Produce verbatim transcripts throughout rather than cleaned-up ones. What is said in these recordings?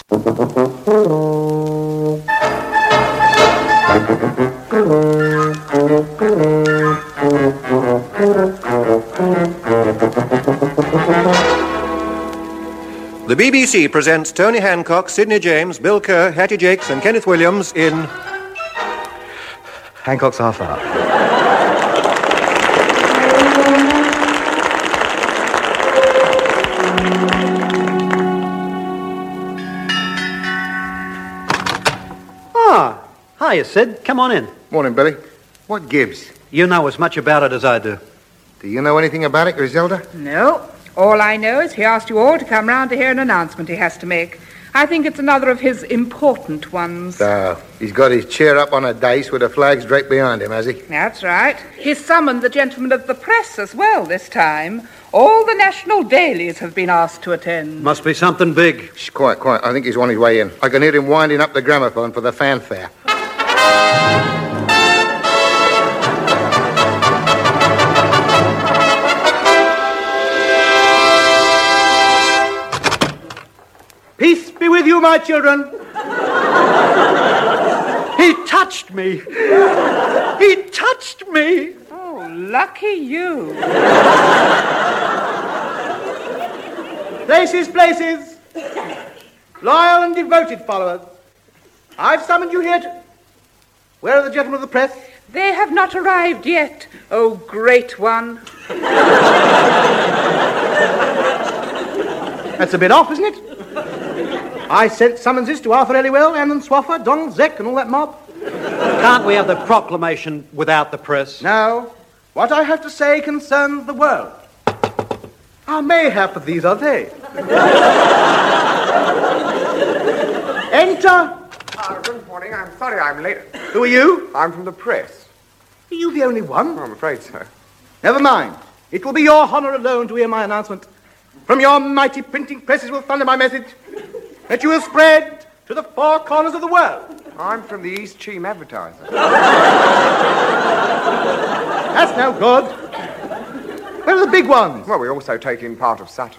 The B B C presents Tony Hancock, Sidney James, Bill Kerr, Hattie Jakes, and Kenneth Williams in Hancock's Half Hour. Ah, hiya, Sid. Come on in. Morning, Billy. What gives? You know as much about it as I do. Do you know anything about it, Griselda? No. All I know is he asked you all to come round to hear an announcement he has to make. I think it's another of his important ones. Oh, he's got his chair up on a dais with the flags draped behind him, has he? That's right. He's summoned the gentlemen of the press as well this time. All the national dailies have been asked to attend. Must be something big. Shh, quiet, quiet. I think he's on his way in. I can hear him winding up the gramophone for the fanfare. Peace be with you, my children. He touched me. He touched me. Oh, lucky you. Places, places. Loyal and devoted followers. I've summoned you here to... Where are the gentlemen of the press? They have not arrived yet, oh great one. That's a bit off, isn't it? I sent summonses to Arthur Elliwell, Annan Swaffer, Donald Zeck, and all that mob. Can't we have the proclamation without the press? No. What I have to say concerns the world. Ah, mayhap of these are they. Enter. Uh, good morning. I'm sorry I'm late. Who are you? I'm from the press. Are you the only one? Oh, I'm afraid so. Never mind. It will be your honor alone to hear my announcement. From your mighty printing presses will thunder my message that you will spread to the four corners of the world. I'm from the East Cheam Advertiser. That's no good. Where are the big ones? Well, we also take in part of Saturn.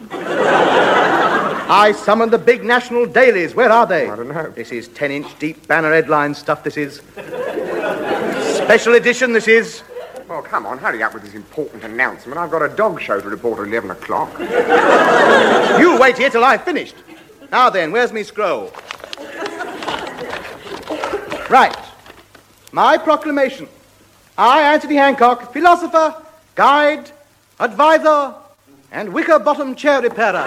I summoned the big national dailies. Where are they? I don't know. This is ten-inch deep banner headline stuff, this is. Special edition, this is. Well, come on, hurry up with this important announcement. I've got a dog show to report at eleven o'clock. You wait here till I've finished. Now then, where's me scroll? Right. My proclamation. I, Anthony Hancock, philosopher, guide, advisor, and wicker-bottom chair repairer.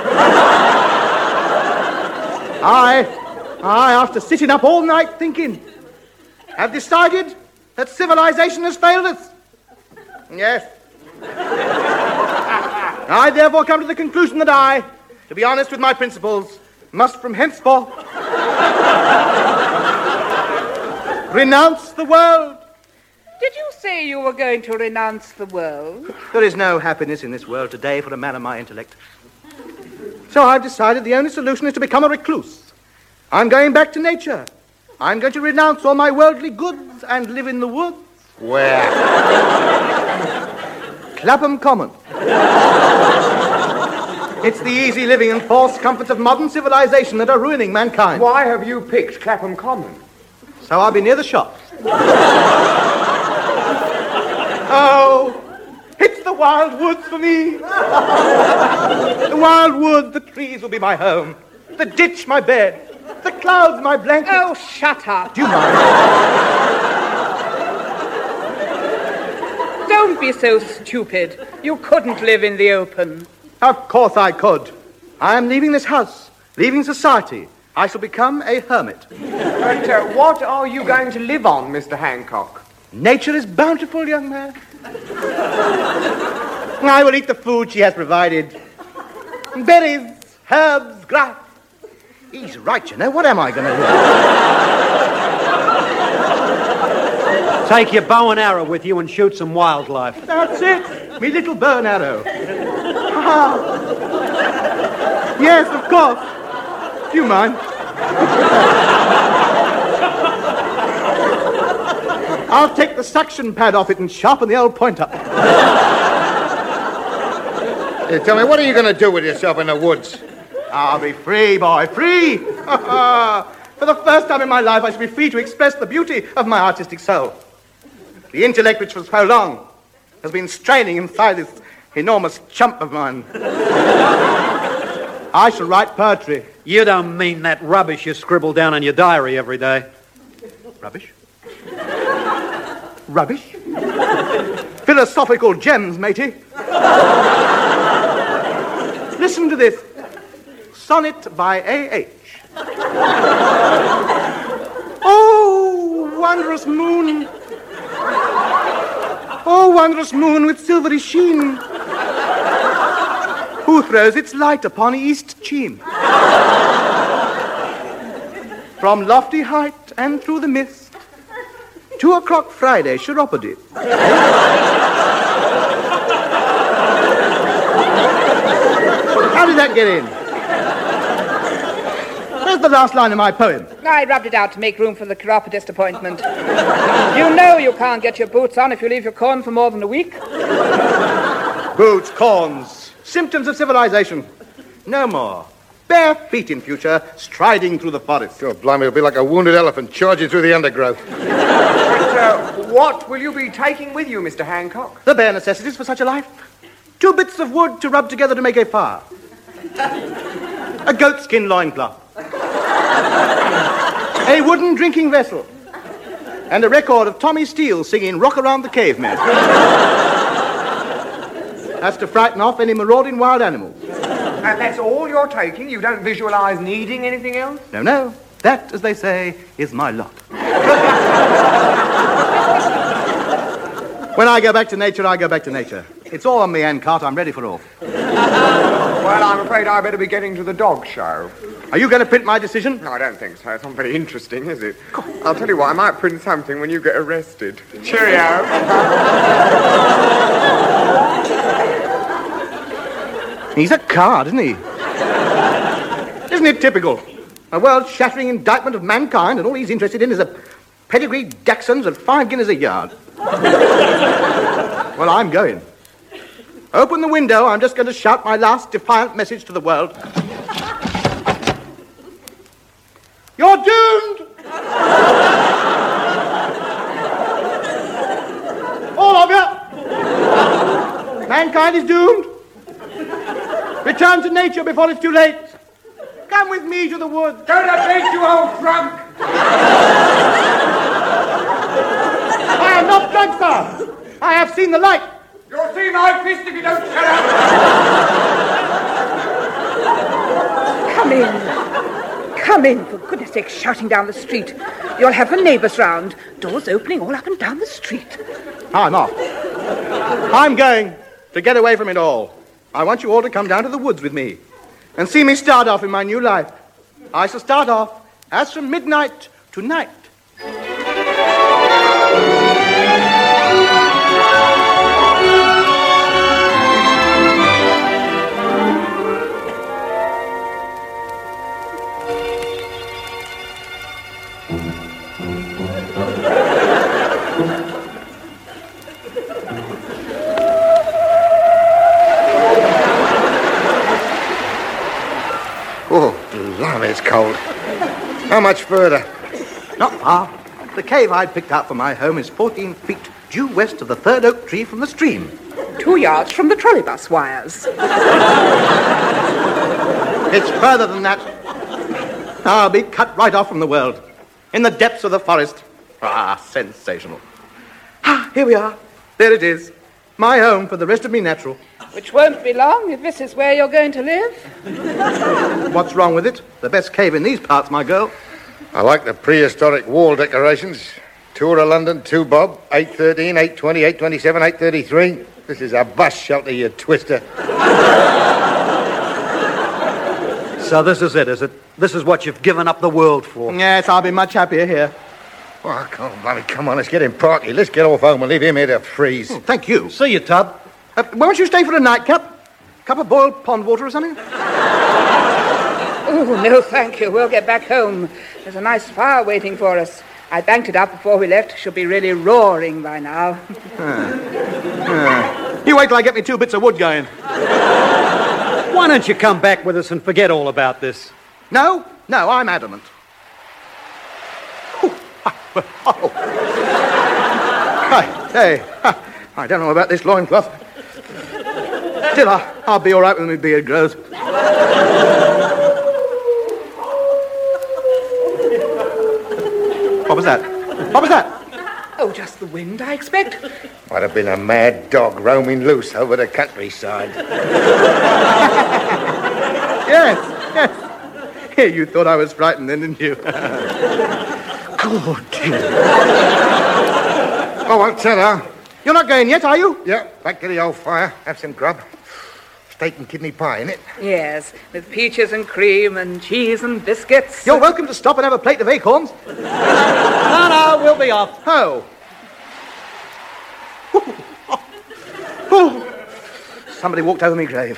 I, I, after sitting up all night thinking, have decided that civilization has failed us. Yes. I therefore come to the conclusion that I, to be honest with my principles, must from henceforth renounce the world. Did you say you were going to renounce the world? There is no happiness in this world today for a man of my intellect. So I've decided the only solution is to become a recluse. I'm going back to nature. I'm going to renounce all my worldly goods and live in the woods. Where? Clapham Common. It's the easy living and false comforts of modern civilization that are ruining mankind. Why have you picked Clapham Common? So I'll be near the shops. Oh, it's the wild woods for me. The wild wood, the trees will be my home. The ditch, my bed. The clouds, my blanket. Oh, shut up. Do you mind? Don't be so stupid. You couldn't live in the open. Of course I could. I am leaving this house, leaving society. I shall become a hermit. But uh, what are you going to live on, Mister Hancock? Nature is bountiful, young man. I will eat the food she has provided. Berries, herbs, grass. He's right, you know. What am I going to do? Take your bow and arrow with you and shoot some wildlife. That's it. Me little bow and arrow. Ah. Yes, of course. Do you mind? I'll take the suction pad off it and sharpen the old point up. Hey, tell me, what are you going to do with yourself in the woods? I'll be free, boy, free! For the first time in my life, I shall be free to express the beauty of my artistic soul. The intellect which for so long has been straining inside this enormous chump of mine. I shall write poetry. You don't mean that rubbish you scribble down in your diary every day. Rubbish? Rubbish? Philosophical gems, matey. Listen to this. Sonnet by A H Oh, wondrous moon. Oh, wondrous moon with silvery sheen, who throws its light upon East Cheam. From lofty height and through the mist, two o'clock Friday, chiropody. How did that get in? Where's the last line of my poem? I rubbed it out to make room for the chiropodist appointment. You know you can't get your boots on if you leave your corn for more than a week. Boots, corns, symptoms of civilization. No more. Bare feet in future, striding through the forest. God, blimey, it'll be like a wounded elephant charging through the undergrowth. But, uh, what will you be taking with you, Mister Hancock? The bare necessities for such a life. Two bits of wood to rub together to make a fire. A goatskin loincloth. A wooden drinking vessel. And a record of Tommy Steele singing Rock Around the Caveman. That's to frighten off any marauding wild animals. And that's all you're taking? You don't visualize needing anything else? No, no. That, as they say, is my lot. When I go back to nature, I go back to nature. It's all on me, Hancock. I'm ready for all. Well, I'm afraid I better be getting to the dog show. Are you going to print my decision? No, I don't think so. It's not very interesting, is it? I'll tell you what, I might print something when you get arrested. Cheerio. He's a card, isn't he? Isn't it typical? A world-shattering indictment of mankind, and all he's interested in is a pedigree Dachshunds at five guineas a yard. Well, I'm going. Open the window. I'm just going to shout my last defiant message to the world. You're doomed! All of you! Mankind is doomed. Return to nature before it's too late. Come with me to the woods. Go to bed, you old drunk! I am not drunk, sir. I have seen the light. You'll see my fist if you don't shut up! Come in. Come in, for goodness sake, shouting down the street. You'll have the neighbours round. Doors opening all up and down the street. I'm off. I'm going to get away from it all. I want you all to come down to the woods with me and see me start off in my new life. I shall start off as from midnight to night. Oh, blimey, it's cold. How much further? Not far. The cave I'd picked out for my home is fourteen feet due west of the third oak tree from the stream. Two yards from the trolleybus wires. It's further than that. I'll be cut right off from the world. In the depths of the forest. Ah, sensational. Ah, here we are. There it is. My home for the rest of me natural. Which won't be long if this is where you're going to live. What's wrong with it? The best cave in these parts, my girl. I like the prehistoric wall decorations. Tour of London, two bob, eight thirteen, eight twenty, eight twenty-seven, eight thirty-three. This is a bus shelter, you twister. So this is it, is it? This is what you've given up the world for? Yes, I'll be much happier here. Oh, come on, bloody, come on, let's get him parky. Let's get off home and leave him here to freeze. Oh, thank you. See you, Tub. Uh, won't you stay for a nightcap? Cup of boiled pond water or something? Oh, no, thank you. We'll get back home. There's a nice fire waiting for us. I banked it up before we left. She'll be really roaring by now. uh, uh. You wait till I get me two bits of wood going. Why don't you come back with us and forget all about this? No, no, I'm adamant. Oh. Oh. Hey, hey, I don't know about this loincloth. Still, I'll, I'll be all right when my beard grows. What was that? What was that? Oh, just the wind, I expect. Might have been a mad dog roaming loose over the countryside. Yes, yes. Yeah, you thought I was frightened then, didn't you? Good. I won't tell her. You're not going yet, are you? Yeah, back to the old fire. Have some grub. Steak and kidney pie, innit? Yes, with peaches and cream and cheese and biscuits. You're welcome to stop and have a plate of acorns. No, no, we'll be off. Oh. Oh. Somebody walked over my grave.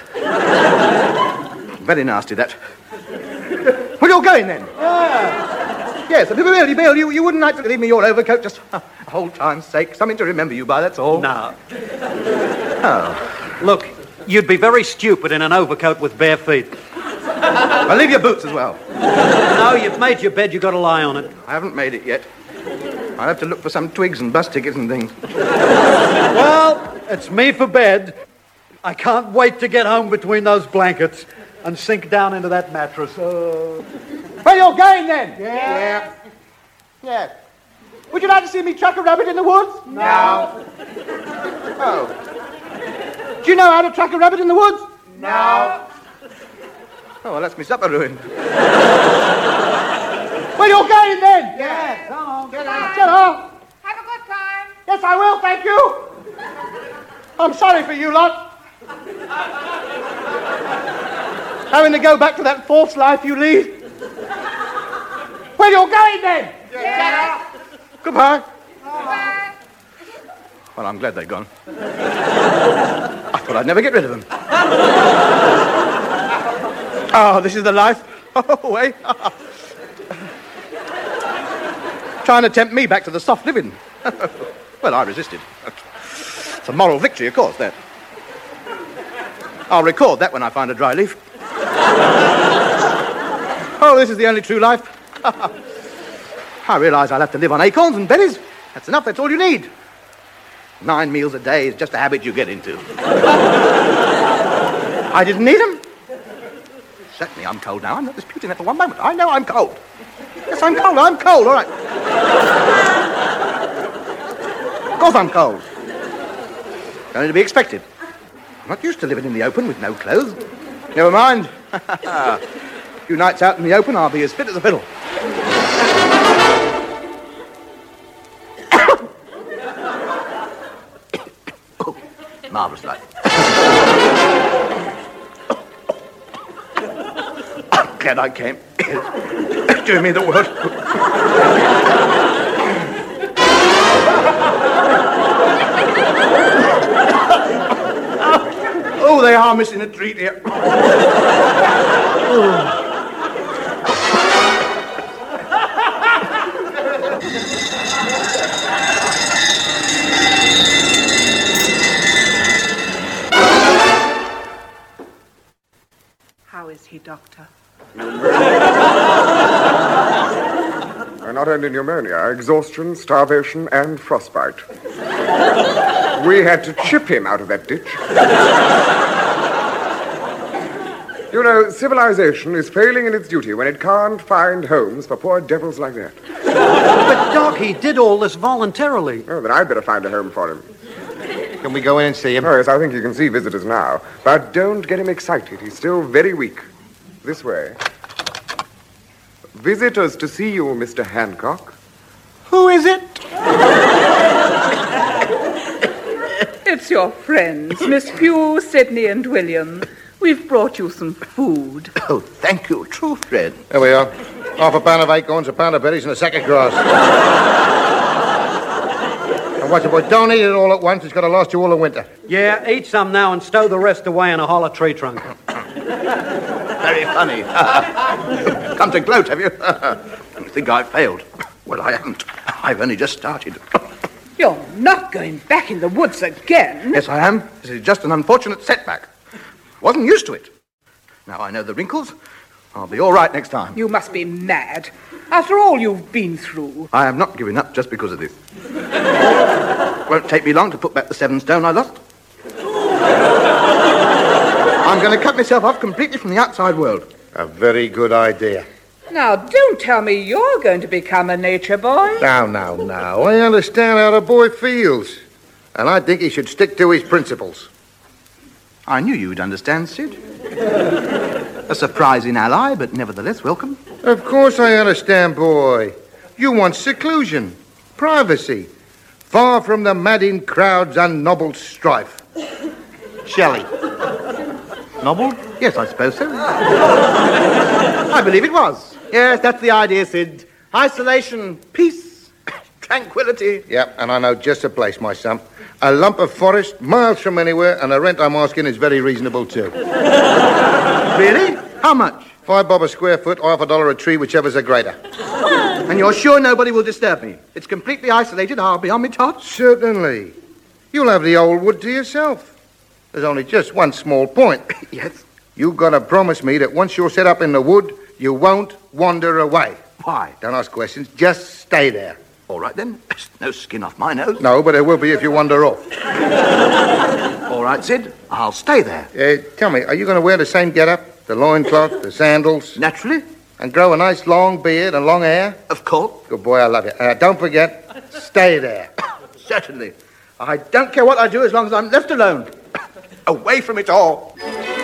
Very nasty, that. Well, you're going then? Yeah. Yes, Bill, Bill, you, you wouldn't like to leave me your overcoat just for old time's sake. Something to remember you by, that's all. No. Oh. Look, you'd be very stupid in an overcoat with bare feet. Well, leave your boots as well. No, you've made your bed, you've got to lie on it. I haven't made it yet. I'll have to look for some twigs and bus tickets and things. Well, it's me for bed. I can't wait to get home between those blankets and sink down into that mattress. Uh... Well, you're going then? Yeah. Yeah. Yes. Would you like to see me track a rabbit in the woods? No. Oh. Do you know how to track a rabbit in the woods? No. Oh, well, that's me supper ruined. Well, you're going then? Yeah. Come on. Get out. Get on. Have a good time. Yes, I will, thank you. I'm sorry for you lot. Having to go back to that false life you lead. Well, you're going then? Yeah. Goodbye. Bye. Well, I'm glad they're gone. I thought I'd never get rid of them. Oh, this is the life. Oh, eh? Trying to tempt me back to the soft living. Well, I resisted. It's a moral victory, of course, that. I'll record that when I find a dry leaf. Oh, this is the only true life. I realise I'll have to live on acorns and berries. That's enough, that's all you need. Nine meals a day is just a habit you get into. I didn't need them. Certainly I'm cold now. I'm not disputing that for one moment. I know I'm cold. Yes, I'm cold. I'm cold, all right. Of course I'm cold. Only to be expected. I'm not used to living in the open with no clothes. Never mind. A few nights out in the open, I'll be as fit as a fiddle. Oh, marvellous light. I'm glad I came. Doing me the world. Oh, they are missing a treat here. How is he, Doctor? Uh, not only pneumonia, exhaustion, starvation, and frostbite. We had to chip him out of that ditch. You know, civilization is failing in its duty when it can't find homes for poor devils like that. But, Doc, he did all this voluntarily. Oh, then I'd better find a home for him. Can we go in and see him? Oh, yes, I think you can see visitors now. But don't get him excited. He's still very weak. This way. Visitors to see you, Mister Hancock. Who is it? It's your friends, Miss Pugh, Sidney, and William. We've brought you some food. Oh, thank you, true friend. There we are. Half a pound of acorns, a pound of berries, and a sack of grass. And watch it, boy. Don't eat it all at once. It's got to last you all the winter. Yeah, eat some now and stow the rest away in a hollow tree trunk. Very funny. Come to gloat, have you? You think I've failed? Well, I haven't. I've only just started. You're not going back in the woods again. Yes, I am. This is just an unfortunate setback. Wasn't used to it. Now I know the wrinkles. I'll be all right next time. You must be mad. After all you've been through. I am not giving up just because of this. Won't take me long to put back the seven stone I lost. I'm going to cut myself off completely from the outside world. A very good idea. Now, don't tell me you're going to become a nature boy. Now, now, now. I understand how the boy feels. And I think he should stick to his principles. I knew you'd understand, Sid. A surprising ally, but nevertheless welcome. Of course I understand, boy. You want seclusion, privacy, far from the madding crowds and noble strife. Shelley. Novel? Yes, I suppose so. I believe it was. Yes, that's the idea, Sid. Isolation, peace, tranquility. Yep, and I know just a place, my son. A lump of forest, miles from anywhere, and the rent I'm asking is very reasonable, too. Really? How much? Five bob a square foot, or half a dollar a tree, whichever's the greater. And you're sure nobody will disturb me? It's completely isolated, I'll be on my tots. Certainly. You'll have the old wood to yourself. There's only just one small point. Yes? You've got to promise me that once you're set up in the wood, you won't wander away. Why? Don't ask questions, just stay there. All right, then. There's no skin off my nose. No, but there will be if you wander off. All right, Sid, I'll stay there. Uh, tell me, are you going to wear the same get-up? The loincloth, the sandals? Naturally. And grow a nice long beard and long hair? Of course. Good boy, I love you. Uh, don't forget, stay there. Certainly. I don't care what I do as long as I'm left alone. Away from it all.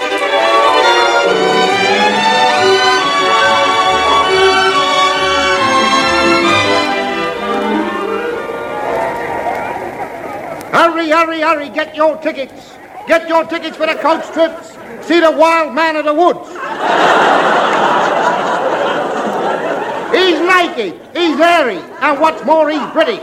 Hurry, hurry, hurry, get your tickets. Get your tickets for the coach trips. See the wild man of the woods. He's naked, he's hairy, and what's more, he's British.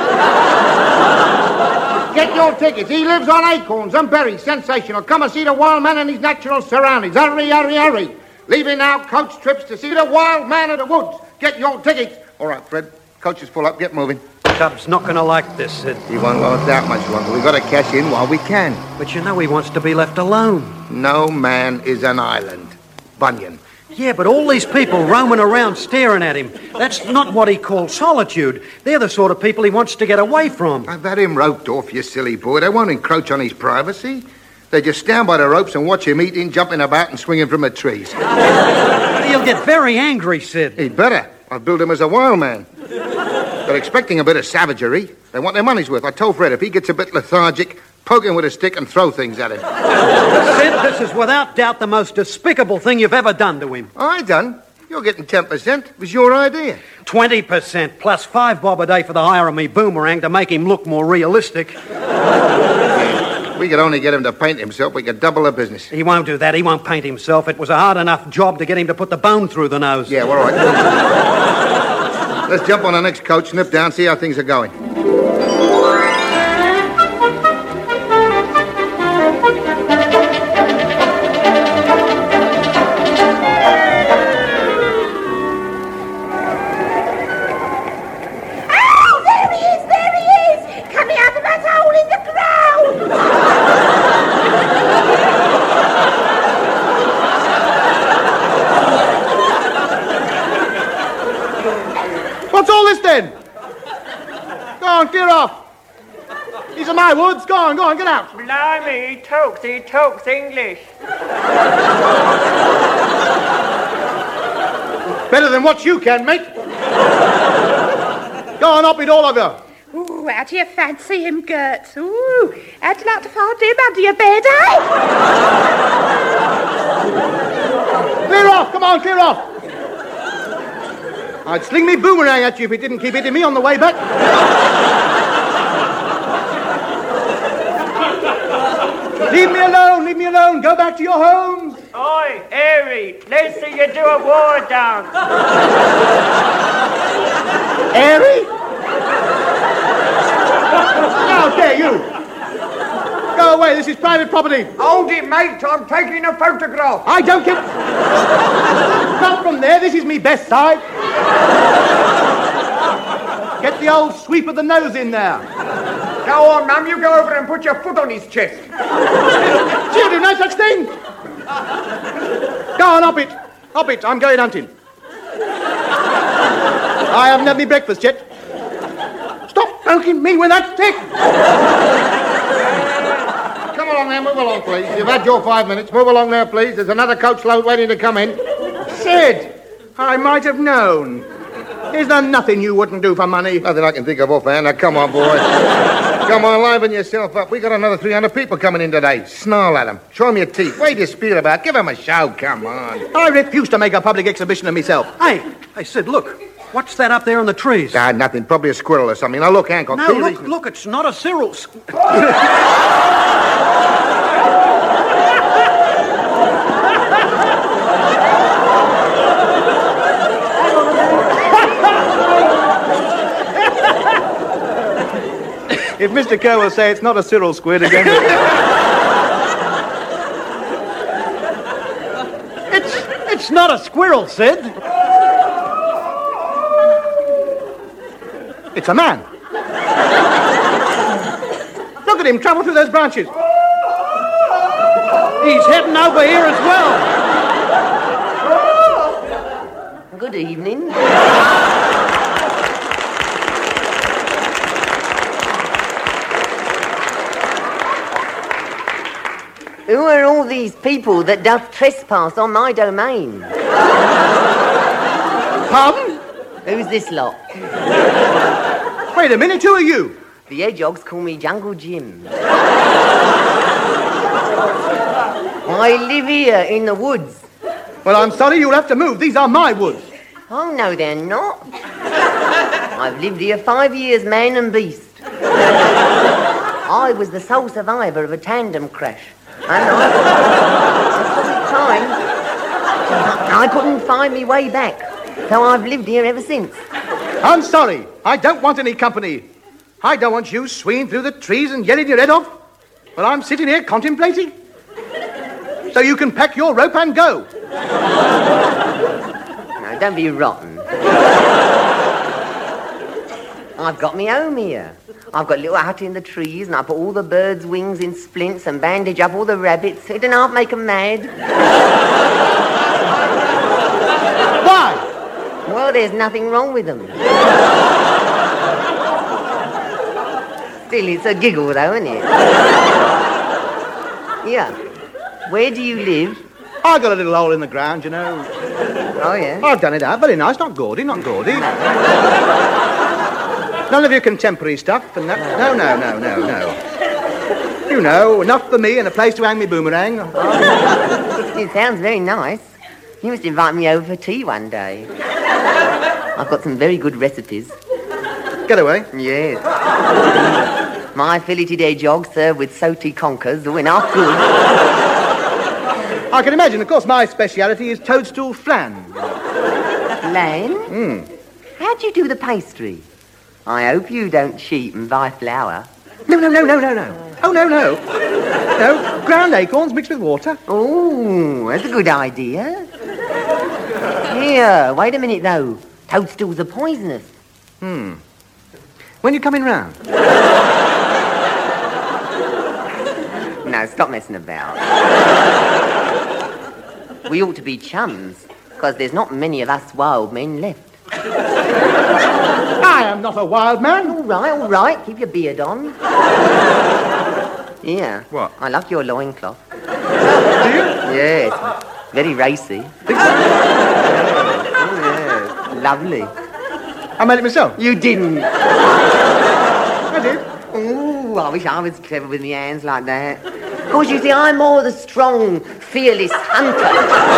Get your tickets. He lives on acorns and berries. Sensational. Come and see the wild man in his natural surroundings. Hurry, hurry, hurry. Leaving now coach trips to see the wild man of the woods. Get your tickets. All right, Fred. Coach is full up. Get moving. Tubbs not going to like this, Sid. He won't last that much longer. We've got to cash in while we can. But you know he wants to be left alone. No man is an island. Bunyan. Yeah, but all these people roaming around staring at him, that's not what he calls solitude. They're the sort of people he wants to get away from. I've had him roped off, you silly boy. They won't encroach on his privacy. They just stand by the ropes and watch him eating, jumping about and swinging from the trees. He'll get very angry, Sid. He'd better. I've billed him as a wild man. They're expecting a bit of savagery. They want their money's worth. I told Fred if he gets a bit lethargic, poke him with a stick and throw things at him. Sid, this is without doubt the most despicable thing you've ever done to him. I done? You're getting ten percent. It was your idea. twenty percent plus five bob a day for the hire of me boomerang to make him look more realistic. We could only get him to paint himself. We could double the business. He won't do that. He won't paint himself. It was a hard enough job to get him to put the bone through the nose. Yeah, well, all right. Let's jump on the next coach, nip down, see how things are going. What's all this then? Go on, clear off. These are my woods. Go on, go on, get out. Blimey, he talks, he talks English. Better than what you can, mate. Go on, up it, all of you. Ooh, how do you fancy him, Gert? Ooh, how'd you like to fold him under your bed, eh? Clear off, come on, clear off. I'd sling me boomerang at you if it didn't keep hitting me on the way back. Leave me alone, leave me alone. Go back to your homes. Oi, Airy, let's see you do a war dance. Airy? How dare you? Go away, this is private property. Hold it, mate, I'm taking a photograph. I don't care. Not from there, this is me best side. Get the old sweep of the nose in there. Go on, ma'am, you go over and put your foot on his chest. You do no such thing. Go on, up it. Up it. I'm going hunting. I haven't had me breakfast yet. Stop poking me with that stick. Come along there, move along, please. You've had your five minutes. Move along there, please. There's another coach load waiting to come in. Sid, I might have known. Is there nothing you wouldn't do for money? Nothing I can think of offhand. Now, come on, boy. Come on, liven yourself up. We got another three hundred people coming in today. Snarl at them. Show them your teeth. What do you spiel about? Give them a show. Come on. I refuse to make a public exhibition of myself. Hey, hey, Sid, look. What's that up there in the trees? Ah, nothing. Probably a squirrel or something. Now, look, Hancock. No, look, look, it's not a Cyril. If Mister Kerr will say it's not a Cyril squid again. it's, it's not a squirrel, Sid. It's a man. Look at him travel through those branches. He's heading over here as well. Good evening. Who are all these people that doth trespass on my domain? Pardon? Who's this lot? Wait a minute, who are you? The hedgehogs call me Jungle Jim. I live here in the woods. Well, I'm sorry, you'll have to move. These are my woods. Oh, no, they're not. I've lived here five years, man and beast. I was the sole survivor of a tandem crash. And I, time, I couldn't find me way back, so I've lived here ever since. I'm sorry. I don't want any company. I don't want you swinging through the trees and yelling your head off while I'm sitting here contemplating. So you can pack your rope and go. Now, don't be rotten. I've got me home here. I've got a little hut in the trees, and I put all the birds' wings in splints and bandage up all the rabbits. It and half make them mad. Why? Well, there's nothing wrong with them. Still, it's a giggle, though, isn't it? Yeah. Where do you live? I got a little hole in the ground, you know. Oh, yeah? I've done it out. Very nice. Not gaudy, not gaudy. None of your contemporary stuff and that. No, no, no, no, no. You know, enough for me and a place to hang me boomerang. Oh, it sounds very nice. You must invite me over for tea one day. I've got some very good recipes. Get away. Yes. My filleted hedgehog served with salty conkers, all enough good. I can imagine. Of course, my speciality is toadstool flan. Flan? Hmm. How do you do the pastry? I hope you don't cheat and buy flour. No, no, no, no, no, no. Oh, no, no. No, ground acorns mixed with water. Oh, that's a good idea. Here, wait a minute, though. Toadstools are poisonous. Hmm. When you coming round? No, stop messing about. We ought to be chums, because there's not many of us wild men left. I am not a wild man. All right, all right. Keep your beard on. Yeah. What? I like your loincloth. Do you? Yes. Very racy. Oh, yes. Lovely. I made it myself. You didn't. I did. Ooh, I wish I was clever with my hands like that. Of course, you see, I'm more the strong, fearless hunter.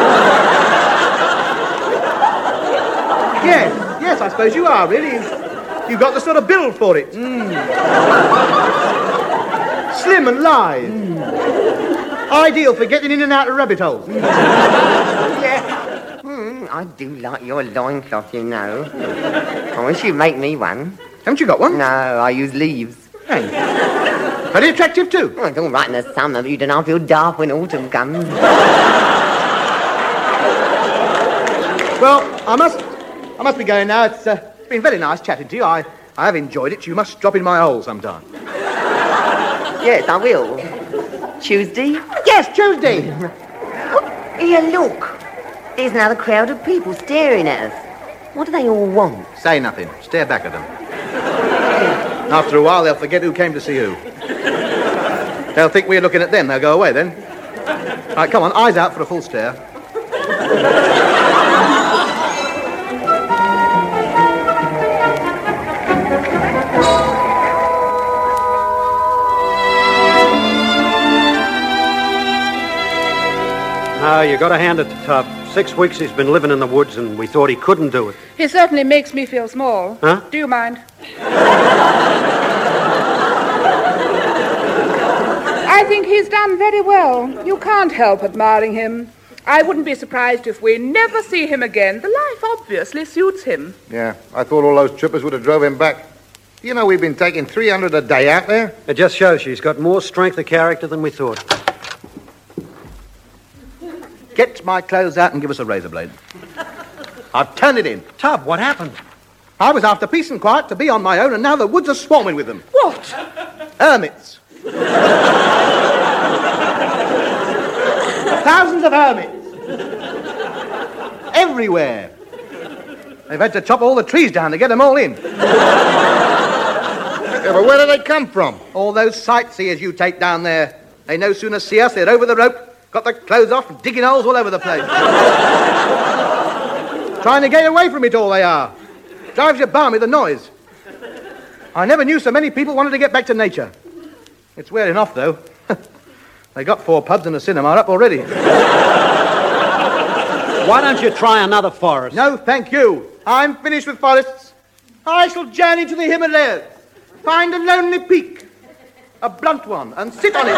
Yes, yes, I suppose you are, really. You've got the sort of build for it. Mm. Slim and lithe. Mm. Ideal for getting in and out of rabbit holes. Yeah. Mm, I do like your loincloth, you know. I wish you'd make me one. Haven't you got one? No, I use leaves. Hey. Very attractive, too. Well, it's all right in the summer, but you don't know, I feel daft when autumn comes. Well, I must... I must be going now. It's uh, been very nice chatting to you. I, I have enjoyed it. You must drop in my hole sometime. Yes, I will. Tuesday? Yes, Tuesday. Here, look. There's another crowd of people staring at us. What do they all want? Say nothing. Stare back at them. After a while, they'll forget who came to see who. They'll think we're looking at them. They'll go away then. All right, come on. Eyes out for a full stare. No, you got to hand it to Tub. Six weeks he's been living in the woods, and we thought he couldn't do it. He certainly makes me feel small. Huh? Do you mind? I think he's done very well. You can't help admiring him. I wouldn't be surprised if we never see him again. The life obviously suits him. Yeah, I thought all those trippers would have drove him back. You know we've been taking three hundred a day out there? It just shows she's got more strength of character than we thought. Get my clothes out and give us a razor blade. I've turned it in. Tub, what happened? I was after peace and quiet to be on my own, and now the woods are swarming with them. What? Hermits. Thousands of hermits. Everywhere. They've had to chop all the trees down to get them all in. Yeah, but where do they come from? All those sightseers you take down there. They no sooner see us, they're over the rope, got their clothes off, digging holes all over the place. Trying to get away from it all, they are. Drives you balmy, the noise. I never knew so many people wanted to get back to nature. It's wearing off, though. They got four pubs and a cinema up already. Why don't you try another forest? No, thank you. I'm finished with forests. I shall journey to the Himalayas, find a lonely peak, a blunt one, and sit on it.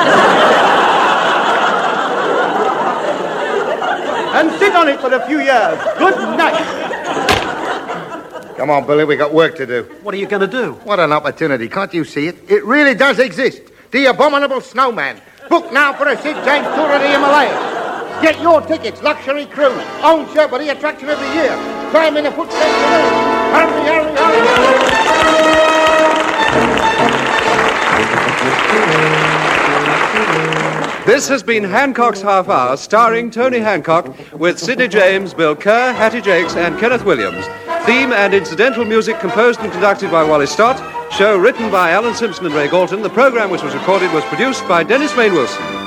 And sit on it for a few years. Good night. Come on, Billy, we got work to do. What are you going to do? What an opportunity. Can't you see it? It really does exist. The Abominable Snowman. Book now for a Sid James tour of the Himalayas. Get your tickets, luxury cruise, own Sherpa, the attraction of the year. Climb in the footsteps of the Hurry, hurry, hurry. This has been Hancock's Half Hour, starring Tony Hancock, with Sidney James, Bill Kerr, Hattie Jakes, and Kenneth Williams. Theme and incidental music composed and conducted by Wally Stott. Show written by Alan Simpson and Ray Galton. The program, which was recorded, was produced by Dennis Wayne Wilson.